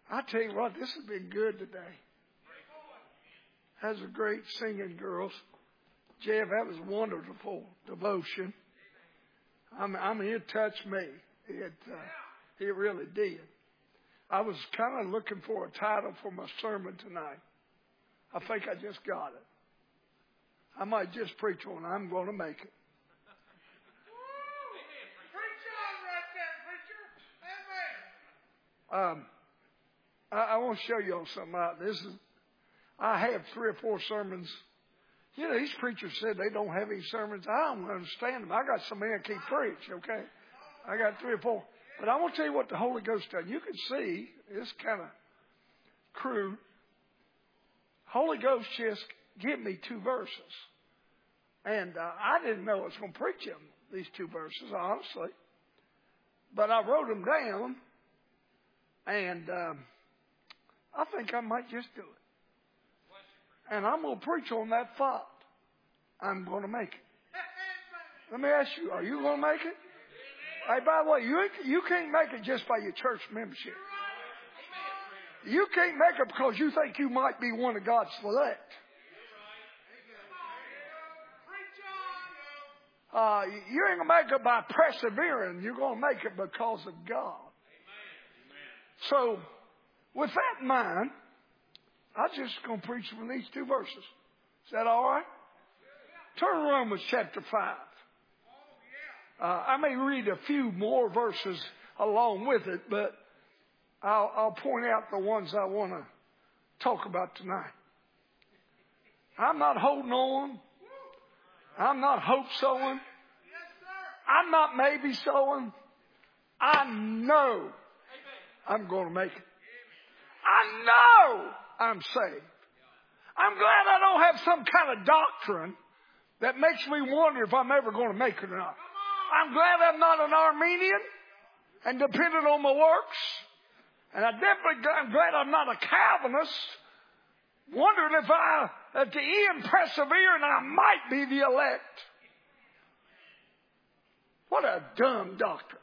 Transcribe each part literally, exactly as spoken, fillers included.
I tell you what, this has been good today. That's a great singing, girls. Jeff, that was wonderful devotion. I mean, I mean it touched me. It, uh, it really did. I was kind of looking for a title for my sermon tonight. I think I just got it. I might just preach on it. I'm going to make it. Um, I, I want to show you all something out. This is, I have three or four sermons. You know, these preachers said they don't have any sermons. I don't understand them. I got some men that can't preach, okay? I got three or four. But I want to tell you what the Holy Ghost does. You can see, it's kind of crude. Holy Ghost just give me two verses. And uh, I didn't know I was going to preach them, these two verses, honestly. But I wrote them down. And um, I think I might just do it. And I'm going to preach on that thought. I'm going to make it. Let me ask you, are you going to make it? Hey, by the way, you, you can't make it just by your church membership. You can't make it because you think you might be one of God's select. Uh, you ain't going to make it by persevering. You're going to make it because of God. So, with that in mind, I'm just going to preach from these two verses. Is that all right? Turn to Romans chapter five. Uh, I may read a few more verses along with it, but I'll, I'll point out the ones I want to talk about tonight. I'm not holding on. I'm not hope sowing. I'm not maybe sowing. I know I'm going to make it. I know I'm saved. I'm glad I don't have some kind of doctrine that makes me wonder if I'm ever going to make it or not. I'm glad I'm not an Arminian and dependent on my works. And I definitely, I'm glad I'm not a Calvinist, wondering if I, at the end, persevere and I might be the elect. What a dumb doctrine.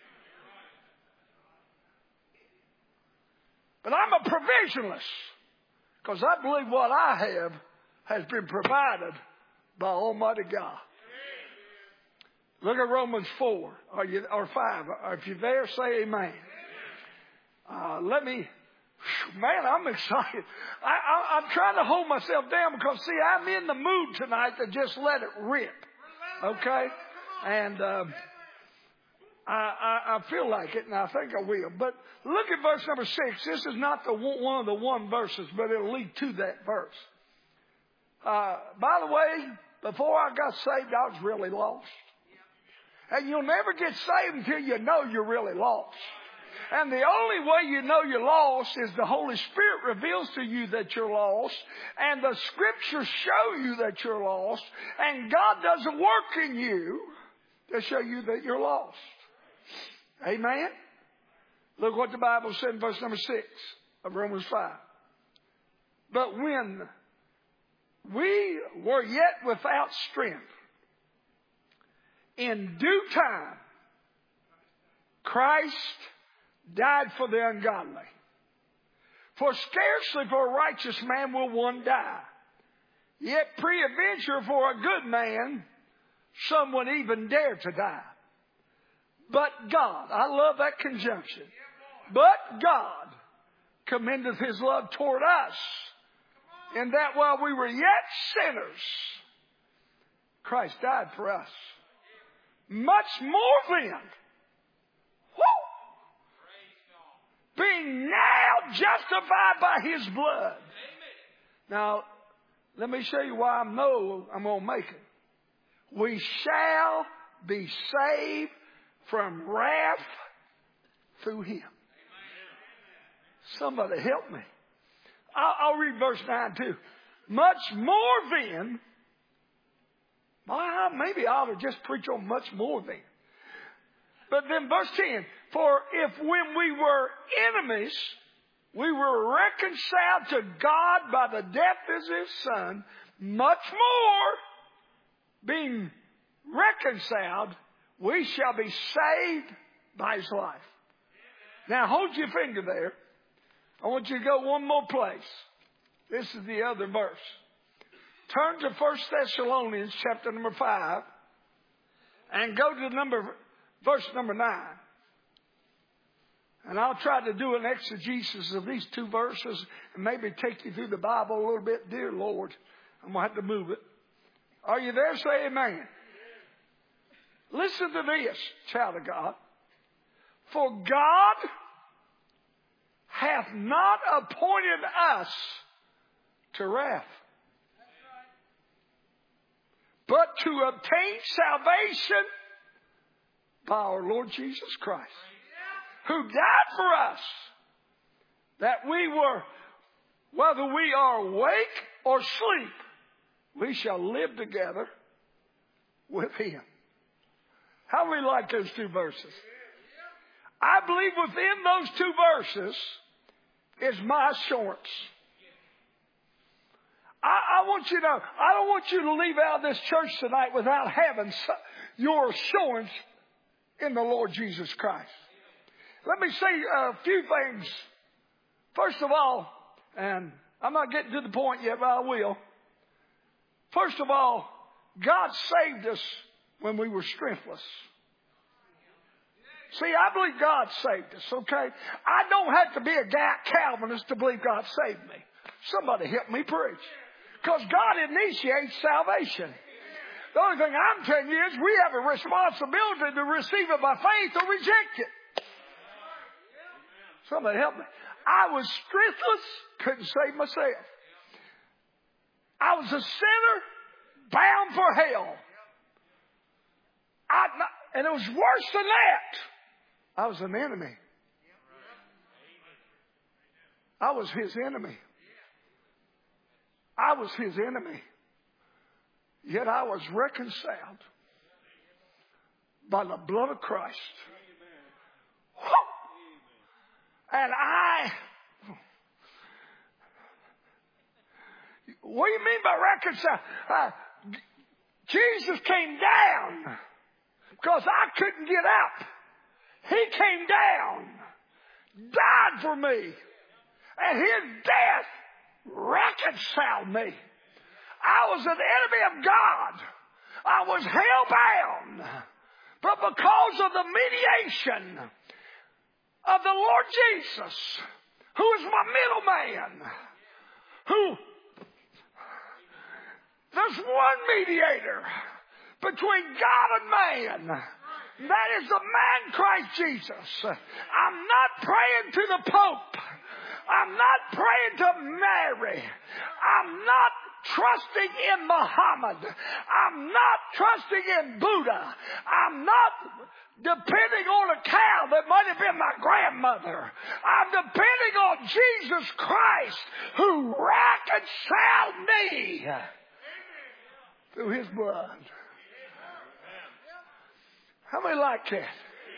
But I'm a provisionalist because I believe what I have has been provided by Almighty God. Look at Romans four or, you, or five. Or if you're there, say amen. Uh, let me, man, I'm excited. I, I, I'm trying to hold myself down because, see, I'm in the mood tonight to just let it rip. Okay? And um, I, I, I feel like it, and I think I will. But look at verse number six. This is not the one of the one verses, but it'll lead to that verse. Uh, by the way, before I got saved, I was really lost. And you'll never get saved until you know you're really lost. And the only way you know you're lost is the Holy Spirit reveals to you that you're lost. And the Scriptures show you that you're lost. And God does a work in you to show you that you're lost. Amen? Look what the Bible said in verse number six of Romans five. But when we were yet without strength, in due time, Christ died for the ungodly. For scarcely for a righteous man will one die. Yet peradventure for a good man, some would even dare to die. But God, I love that conjunction. But God commendeth His love toward us, in that while we were yet sinners, Christ died for us. Much more then, whoo, being now justified by His blood. Now, let me show you why I know I'm going to make it. We shall be saved from wrath through Him. Somebody help me. I'll, I'll read verse nine too. Much more then, well, maybe I ought to just preach on much more then. But then verse ten, for if when we were enemies, we were reconciled to God by the death of His Son, much more, being reconciled, we shall be saved by His life. Now hold your finger there. I want you to go one more place. This is the other verse. Turn to First Thessalonians chapter number five and go to number verse number nine. And I'll try to do an exegesis of these two verses and maybe take you through the Bible a little bit. Dear Lord, I'm going to have to move it. Are you there? Say amen. Listen to this, child of God. For God hath not appointed us to wrath, but to obtain salvation by our Lord Jesus Christ, who died for us, that we were, whether we are awake or asleep, we shall live together with Him. How do we like those two verses? I believe within those two verses is my assurance. I, I want you to, I don't want you to leave out of this church tonight without having your assurance in the Lord Jesus Christ. Let me say a few things. First of all, and I'm not getting to the point yet, but I will. First of all, God saved us when we were strengthless. See, I believe God saved us, okay? I don't have to be a Calvinist to believe God saved me. Somebody help me preach. Because God initiates salvation. The only thing I'm telling you is we have a responsibility to receive it by faith or reject it. Somebody help me. I was strengthless, couldn't save myself. I was a sinner, bound for hell. I, and it was worse than that. I was an enemy. I was His enemy. I was His enemy. Yet I was reconciled by the blood of Christ. And I... What do you mean by reconcile? Uh, Jesus came down because I couldn't get up. He came down, died for me, and His death reconciled me. I was an enemy of God. I was hell-bound. But because of the mediation of the Lord Jesus, who is my middleman, who there's one mediator between God and man. That is the man Christ Jesus. I'm not praying to the Pope. I'm not praying to Mary. I'm not trusting in Muhammad. I'm not trusting in Buddha. I'm not depending on a cow that might have been my grandmother. I'm depending on Jesus Christ who reconciled me through His blood. How many like that?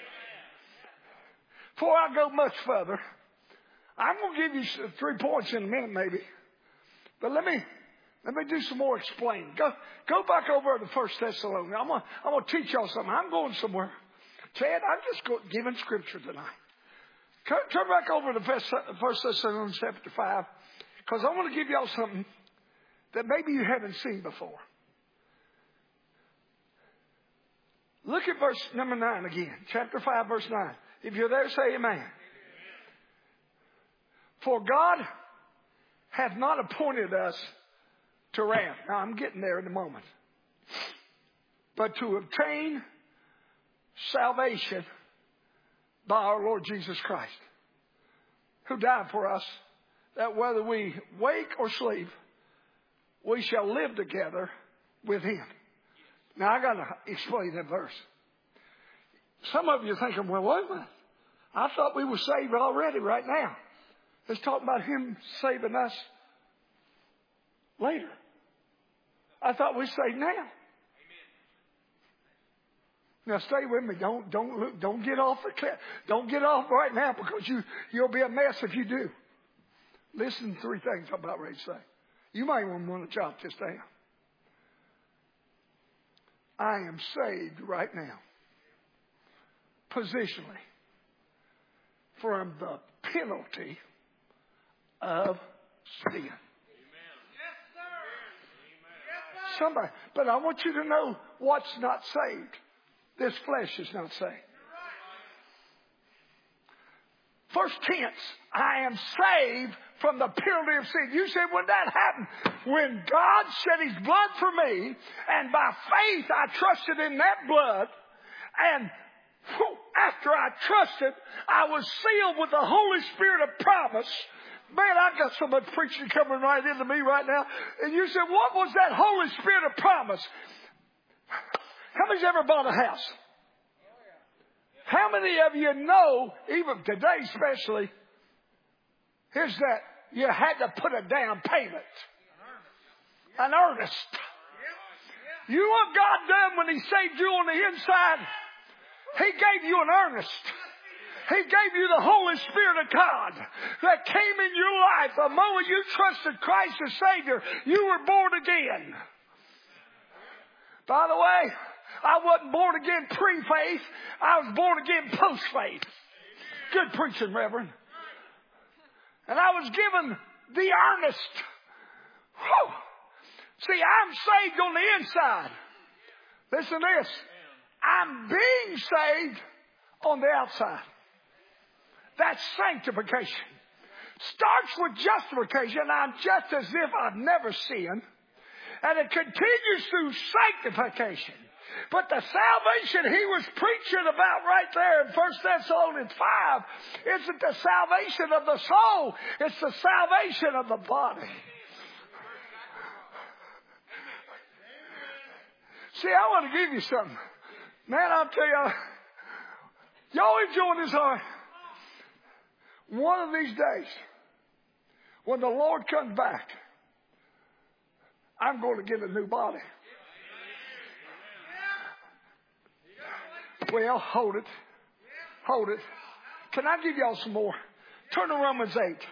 Before I go much further, I'm going to give you three points in a minute maybe. But let me let me do some more explaining. Go go back over to First Thessalonians. I'm going I'm going to teach y'all something. I'm going somewhere. Chad, I'm just go, giving scripture tonight. Turn back over to First Thessalonians chapter five, because I want to give y'all something that maybe you haven't seen before. Look at verse number nine again. Chapter five, verse nine. If you're there, say amen. Amen. For God hath not appointed us to wrath. Now, I'm getting there in a moment. But to obtain salvation by our Lord Jesus Christ, who died for us, that whether we wake or sleep, we shall live together with Him. Now, I got to explain that verse. Some of you are thinking, well, wait a minute. I thought we were saved already right now. Let's talk about Him saving us later. I thought we saved now. Amen. Now, stay with me. Don't don't look, don't get off the cliff. Don't get off right now, because you you'll be a mess if you do. Listen to three things I'm about ready to say. You might want to jot this down. I am saved right now, positionally, from the penalty of sin. Somebody, but I want you to know what's not saved. This flesh is not saved. First tense, I am saved from the penalty of sin. You said, when that happened, when God shed His blood for me, and by faith I trusted in that blood, and whew, after I trusted, I was sealed with the Holy Spirit of promise. Man, I got so much preaching coming right into me right now. And you said, what was that Holy Spirit of promise? How many's ever bought a house? How many of you know, even today especially, here's that, you had to put a down payment. An earnest. You know what God done when He saved you on the inside? He gave you an earnest. He gave you the Holy Spirit of God that came in your life. The moment you trusted Christ as Savior, you were born again. By the way, I wasn't born again pre-faith. I was born again post-faith. Good preaching, Reverend. And I was given the earnest. Whew. See, I'm saved on the inside. Listen to this. I'm being saved on the outside. That's sanctification. Starts with justification. I'm just as if I've never sinned. And it continues through sanctification. But the salvation He was preaching about right there in First Thessalonians five isn't the salvation of the soul. It's the salvation of the body. See, I want to give you something. Man, I'll tell you, y'all enjoying this, all right? One of these days, when the Lord comes back, I'm going to get a new body. Well, hold it. Hold it. Can I give y'all some more? Turn to Romans eight.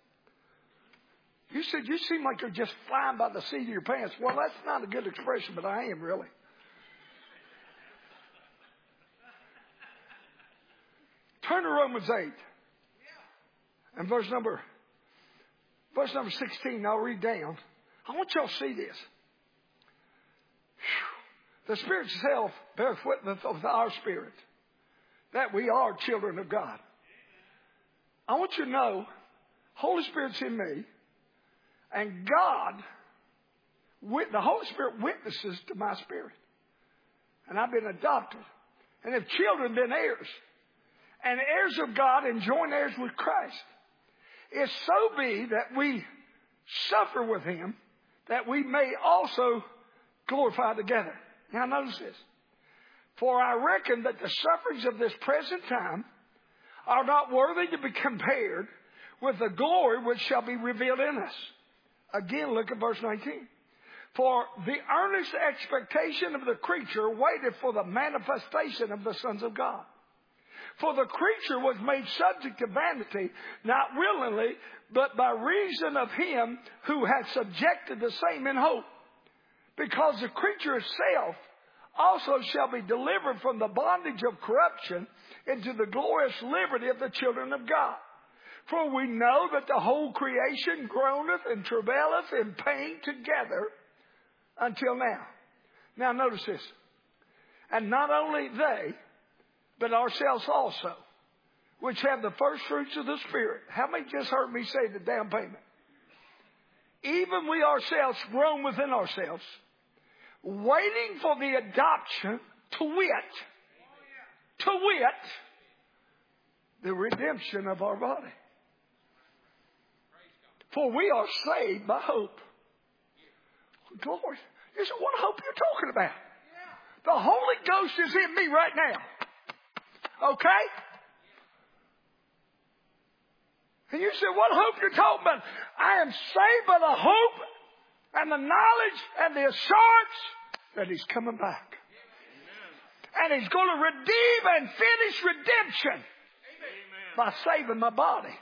You said you seem like you're just flying by the seat of your pants. Well, that's not a good expression, but I am really. Turn to Romans eight. And verse number, verse number sixteen, I'll read down. I want y'all to see this. The Spirit itself bears witness of our spirit that we are children of God. I want you to know, Holy Spirit's in me, and God, the Holy Spirit witnesses to my spirit. And I've been adopted. And if children, then heirs. And heirs of God and joint heirs with Christ. If so be that we suffer with Him, that we may also glorify together. Now notice this. For I reckon that the sufferings of this present time are not worthy to be compared with the glory which shall be revealed in us. Again, look at verse nineteen. For the earnest expectation of the creature waited for the manifestation of the sons of God. For the creature was made subject to vanity, not willingly, but by reason of Him who had subjected the same in hope. Because the creature itself also shall be delivered from the bondage of corruption into the glorious liberty of the children of God. For we know that the whole creation groaneth and travaileth in pain together until now. Now notice this. And not only they, but ourselves also, which have the first fruits of the Spirit. How many just heard me say the down payment? Even we ourselves groan within ourselves, waiting for the adoption, to wit, to wit, the redemption of our body. For we are saved by hope. Glory. You said, what hope you're talking about? The Holy Ghost is in me right now. Okay? And you said, what hope you're talking about? I am saved by the hope and the knowledge and the assurance that He's coming back. Amen. And He's going to redeem and finish redemption. Amen. By saving my body.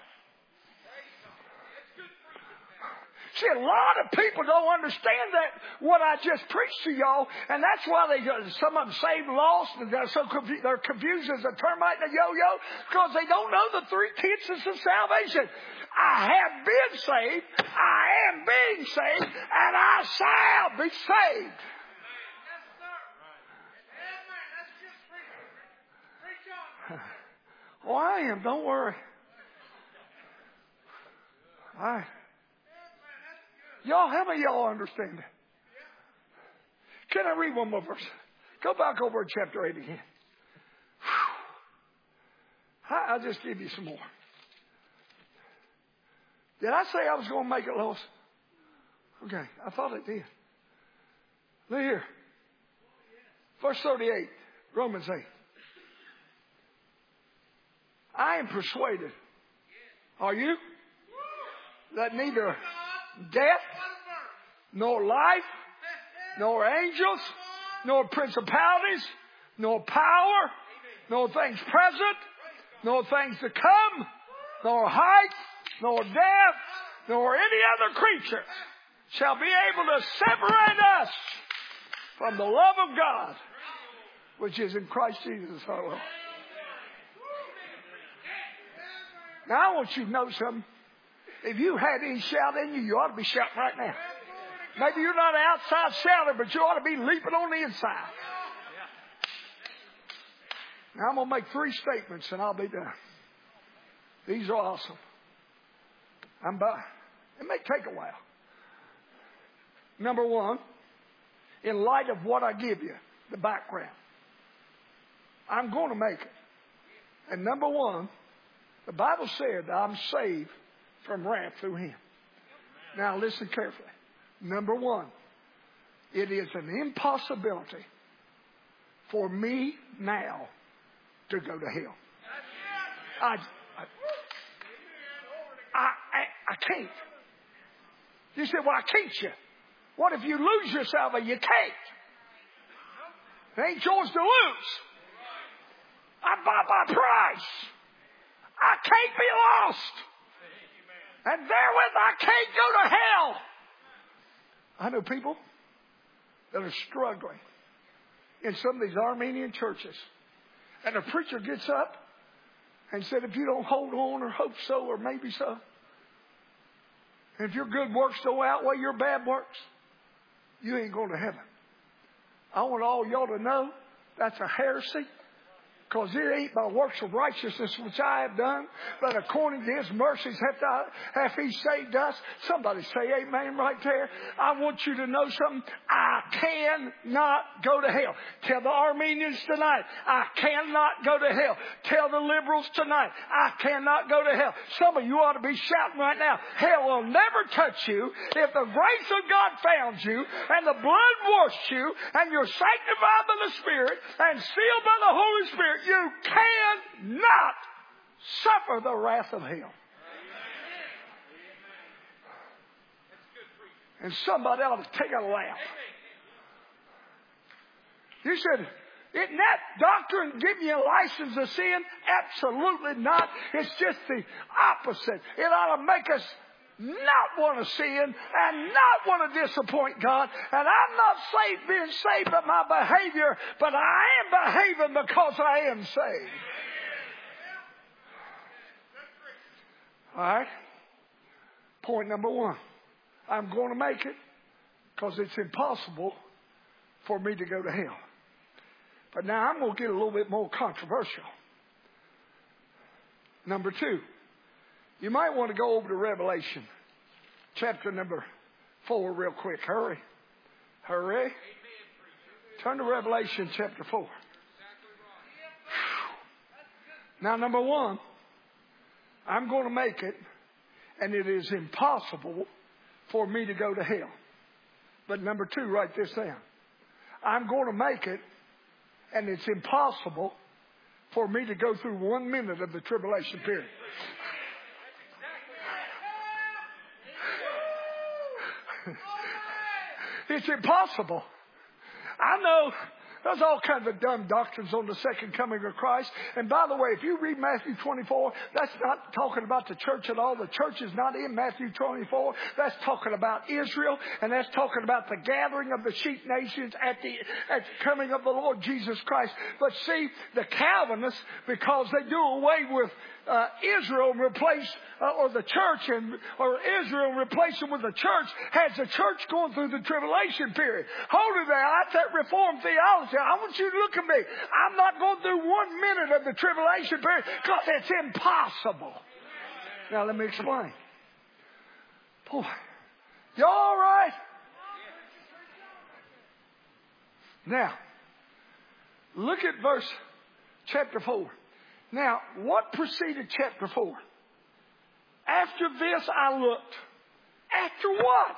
See, a lot of people don't understand that, what I just preached to y'all, and that's why they, some of them saved and lost, and they're so confused, they're confused as a termite and a yo-yo, because they don't know the three tenses of salvation. I have been saved, I am being saved, and I shall be saved. Oh, I am. Don't worry. All right. Y'all, how many of y'all understand that? Can I read one more verse? Go back over to chapter eight again. I, I'll just give you some more. Did I say I was going to make it, Lois? Okay, I thought it did. Look here. Verse thirty-eight, Romans eight. I am persuaded. Are you? That neither death, nor life, nor angels, nor principalities, nor power, nor things present, nor things to come, nor height, nor depth, nor any other creature shall be able to separate us from the love of God, which is in Christ Jesus our Lord. Now I want you to know something. If you had any shout in you, you ought to be shouting right now. Maybe you're not an outside shouter, but you ought to be leaping on the inside. Now I'm going to make three statements and I'll be done. These are awesome. I'm by. It may take a while. Number one, in light of what I give you, the background, I'm going to make it. And number one, the Bible said I'm saved from wrath through Him. Now listen carefully. Number one, it is an impossibility for me now to go to hell. I, I, I, I, I can't. You say, well, I can't you. What if you lose your salvation? You can't. It ain't yours to lose. I bought my price. I can't be lost. And therewith I can't go to hell. I know people that are struggling in some of these Armenian churches. And a preacher gets up and said, if you don't hold on or hope so or maybe so, if your good works don't outweigh your bad works, you ain't going to heaven. I want all y'all to know that's a heresy. Because it ain't by works of righteousness which I have done, but according to His mercies hath, I, hath He saved us. Somebody say amen right there. I want you to know something. I cannot go to hell. Tell the Armenians tonight, I cannot go to hell. Tell the liberals tonight, I cannot go to hell. Some of you ought to be shouting right now, hell will never touch you if the grace of God found you and the blood washed you and you're sanctified by the Spirit and sealed by the Holy Spirit. You cannot suffer the wrath of hell. And somebody ought to take a laugh. You said, isn't that doctrine giving you a license to sin? Absolutely not. It's just the opposite. It ought to make us not want to sin and not want to disappoint God. And I'm not saved being saved by my behavior, but I am behaving because I am saved. All right. Point number one. I'm going to make it because it's impossible for me to go to hell. But now I'm going to get a little bit more controversial. Number two. You might want to go over to Revelation, chapter number four real quick. Hurry. Hurry. Turn to Revelation chapter four. Now, number one, I'm going to make it, and it is impossible for me to go to hell. But number two, write this down. I'm going to make it, and it's impossible for me to go through one minute of the tribulation period. It's impossible. I know There's all kinds of dumb doctrines on the second coming of Christ. And by the way, if you read Matthew twenty-four, that's not talking about the church at all. The church is not in Matthew twenty-four. That's talking about Israel, and that's talking about the gathering of the sheep nations at the, at the coming of the Lord Jesus Christ. But see, the Calvinists, because they do away with Uh, Israel and replace, uh, or the church, and or Israel and replace them with the church, has the church going through the tribulation period. Hold it there. That's that Reformed theology. I want you to look at me. I'm not going through one minute of the tribulation period because it's impossible. Now let me explain. Boy, you all right? Now, look at verse chapter four. Now, what preceded chapter four? After this I looked. After what?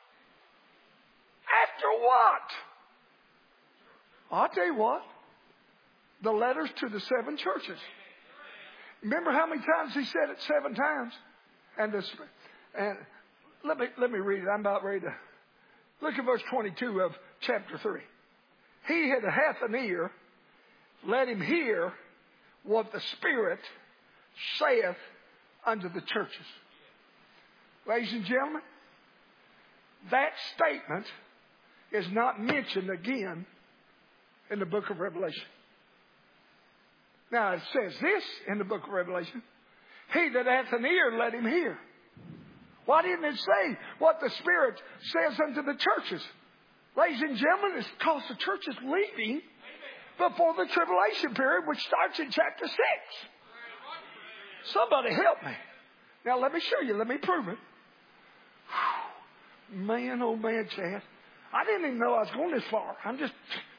After what? I'll tell you what. The letters to the seven churches. Remember how many times he said it? Seven times. And this, and let me let me read it. I'm about ready to look at verse twenty-two of chapter three. He that hath an ear, let him hear what the Spirit saith unto the churches. Ladies and gentlemen, that statement is not mentioned again in the book of Revelation. Now it says this in the book of Revelation: he that hath an ear, let him hear. Why didn't it say what the Spirit says unto the churches? Ladies and gentlemen, it's because the church is leaving before the tribulation period, which starts in chapter six. Somebody help me. Now let me show you. Let me prove it. Whew. Man, oh man, Chad. I didn't even know I was going this far. I'm just...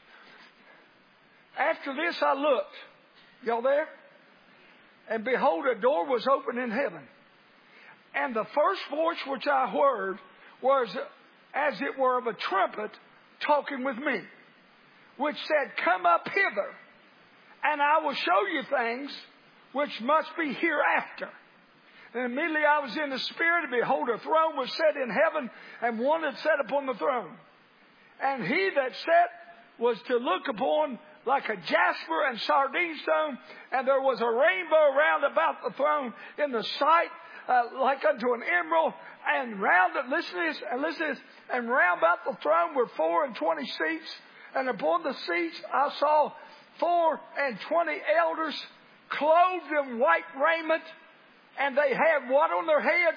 After this I looked. Y'all there? And behold, a door was open in heaven. And the first voice which I heard was as it were of a trumpet talking with me, which said, come up hither, and I will show you things which must be hereafter. And immediately I was in the Spirit, and behold, a throne was set in heaven, and one had sat upon the throne. And he that sat was to look upon like a jasper and sardine stone, and there was a rainbow round about the throne in the sight, uh, like unto an emerald, and round it, listen to this, and listen to this, and round about the throne were four and twenty seats, and upon the seats I saw four and twenty elders clothed in white raiment, and they had what on their heads?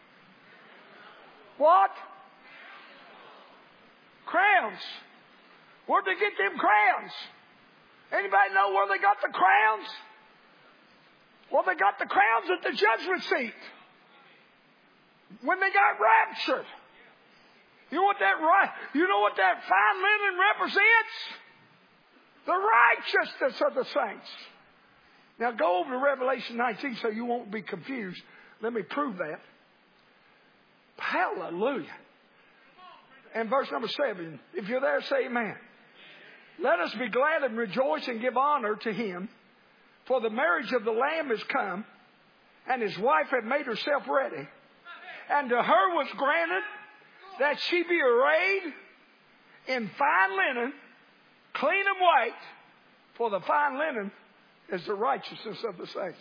What? Crowns. Where'd they get them crowns? Anybody know where they got the crowns? Well, they got the crowns at the judgment seat when they got raptured. You know what that right? You know what that fine linen represents? The righteousness of the saints. Now go over to Revelation nineteen so you won't be confused. Let me prove that. Hallelujah. And verse number seven. If you're there, say amen. Let us be glad and rejoice and give honor to him, for the marriage of the Lamb is come, and his wife had made herself ready. And to her was granted that she be arrayed in fine linen, clean and white, for the fine linen is the righteousness of the saints.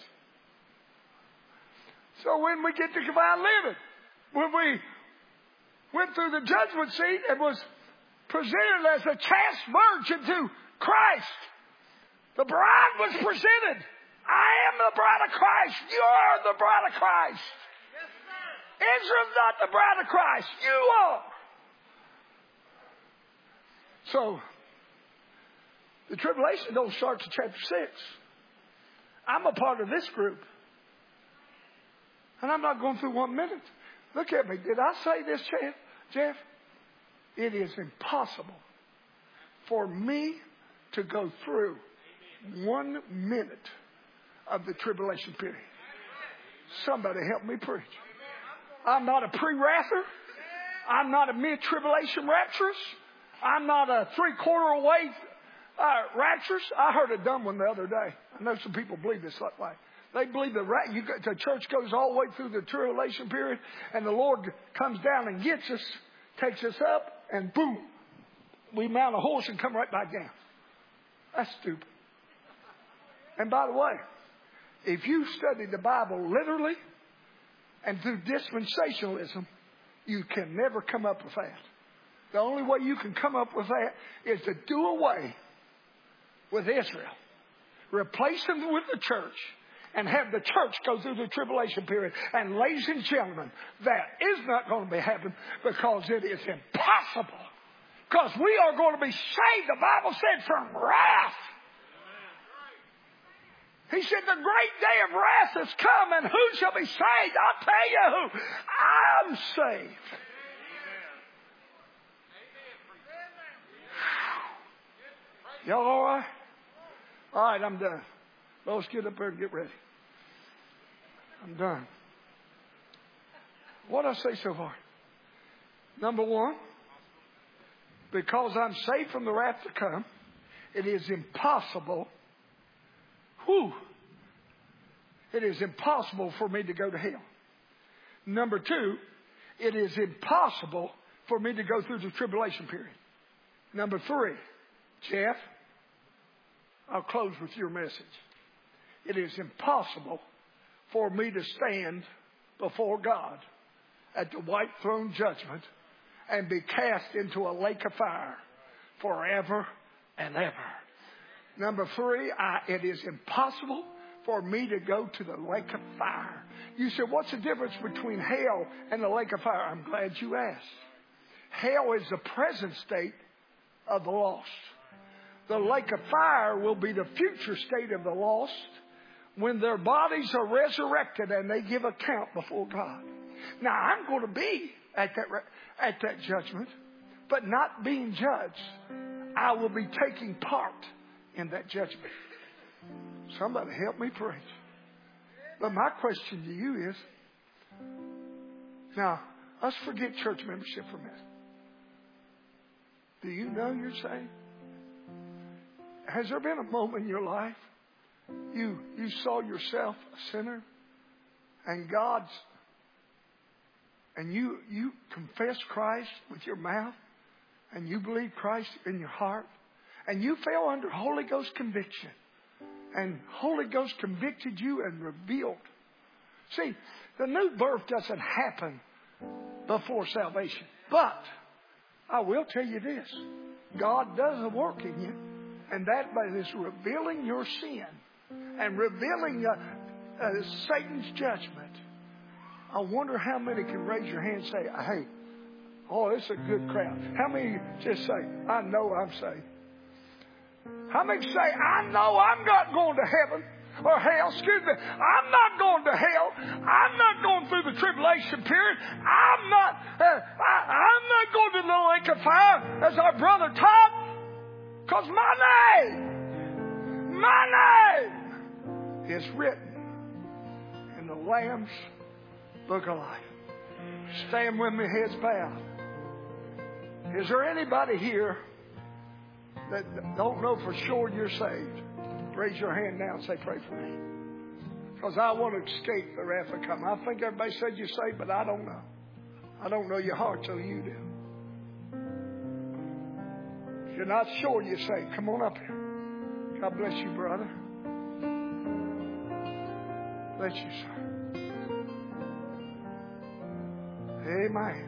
So when we get to fine linen, when we went through the judgment seat and was presented as a chaste virgin to Christ, the bride was presented. I am the bride of Christ. You are the bride of Christ. Yes, sir. Israel's not the bride of Christ. You are. So, the tribulation don't start to chapter six. I'm a part of this group. And I'm not going through one minute. Look at me. Did I say this, Jeff? It is impossible for me to go through one minute of the tribulation period. Somebody help me preach. I'm not a pre-wrather. I'm not a mid-tribulation rapturous. I'm not a three-quarter away uh, rapturous. I heard a dumb one the other day. I know some people believe this that way. They believe the, ra- you go, the church goes all the way through the tribulation period, and the Lord comes down and gets us, takes us up, and boom, we mount a horse and come right back down. That's stupid. And by the way, if you study the Bible literally and through dispensationalism, you can never come up with that. The only way you can come up with that is to do away with Israel. Replace them with the church and have the church go through the tribulation period. And ladies and gentlemen, that is not going to be happening because it is impossible. Because we are going to be saved, the Bible said, from wrath. He said the great day of wrath has come, and who shall be saved? I'll tell you who. I'm saved. Y'all all right? All right, I'm done. Let's get up there and get ready. I'm done. What did I say so far? Number one, because I'm saved from the wrath to come, it is impossible. Whew, it is impossible for me to go to hell. Number two, it is impossible for me to go through the tribulation period. Number three, Jeff, I'll close with your message. It is impossible for me to stand before God at the white throne judgment and be cast into a lake of fire forever and ever. Number three, I, it is impossible for me to go to the lake of fire. You said, what's the difference between hell and the lake of fire? I'm glad you asked. Hell is the present state of the lost. The lake of fire will be the future state of the lost when their bodies are resurrected and they give account before God. Now, I'm going to be at that, at that judgment, but not being judged. I will be taking part in that judgment. Somebody help me preach. But my question to you is, now, let's forget church membership for a minute. Do you know you're saved? Has there been a moment in your life you you saw yourself a sinner and God's and you you confessed Christ with your mouth and you believed Christ in your heart and you fell under Holy Ghost conviction and Holy Ghost convicted you and revealed? See, the new birth doesn't happen before salvation. But I will tell you this. God does a work in you. And that is revealing your sin and revealing uh, uh, Satan's judgment. I wonder how many can raise your hand and say, hey, oh, it's a good crowd. How many just say, I know I'm saved? How many say, I know I'm not going to heaven or hell? Excuse me. I'm not going to hell. I'm not going through the tribulation period. I'm not, uh, I, I'm not going to the lake of fire as our brother taught. Because my name, my name is written in the Lamb's Book of Life. Stand with me, heads bowed. Is there anybody here that don't know for sure you're saved? Raise your hand now and say, pray for me. Because I want to escape the wrath to come. I think everybody said you're saved, but I don't know. I don't know your heart till you do. If you're not sure, you say, come on up here. God bless you, brother. Bless you, sir. Amen.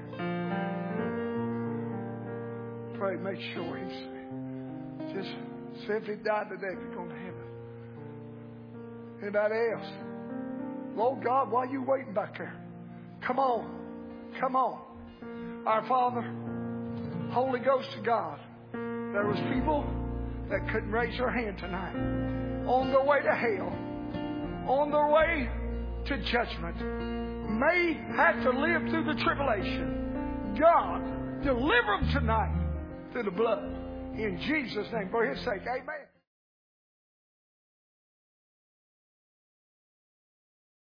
Pray, make sure he's saved. Just say if he died today, if he's going to heaven. Anybody else? Lord God, why are you waiting back there? Come on. Come on. Our Father, Holy Ghost of God. There was people that couldn't raise their hand tonight. On their way to hell. On their way to judgment. May have to live through the tribulation. God, deliver them tonight through the blood. In Jesus' name, for his sake, amen.